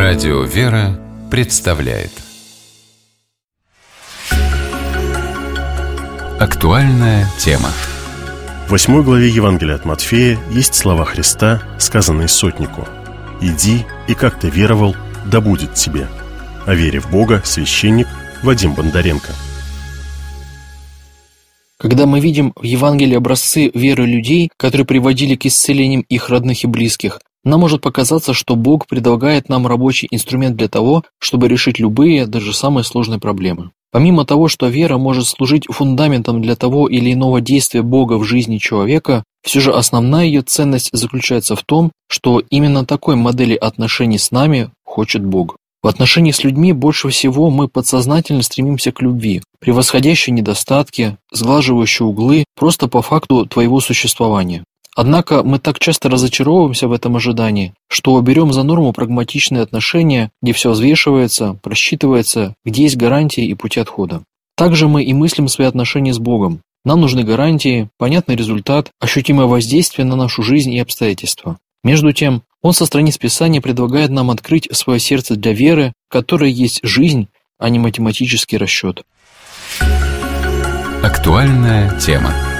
Радио «Вера» представляет актуальная тема. В 8 главе Евангелия от Матфея есть слова Христа, сказанные сотнику: «Иди, и как ты веровал, да будет тебе». О вере в Бога священник Вадим Бондаренко. Когда мы видим в Евангелии образцы веры людей, которые приводили к исцелениям их родных и близких, нам может показаться, что Бог предлагает нам рабочий инструмент для того, чтобы решить любые, даже самые сложные проблемы. Помимо того, что вера может служить фундаментом для того или иного действия Бога в жизни человека, все же основная ее ценность заключается в том, что именно такой модели отношений с нами хочет Бог. В отношении с людьми больше всего мы подсознательно стремимся к любви, превосходящей недостатки, сглаживающей углы просто по факту твоего существования. Однако мы так часто разочаровываемся в этом ожидании, что берем за норму прагматичные отношения, где все взвешивается, просчитывается, где есть гарантии и пути отхода. Также мы и мыслим свои отношения с Богом. Нам нужны гарантии, понятный результат, ощутимое воздействие на нашу жизнь и обстоятельства. Между тем, Он со страниц Писания предлагает нам открыть свое сердце для веры, которая есть жизнь, а не математический расчет. Актуальная тема.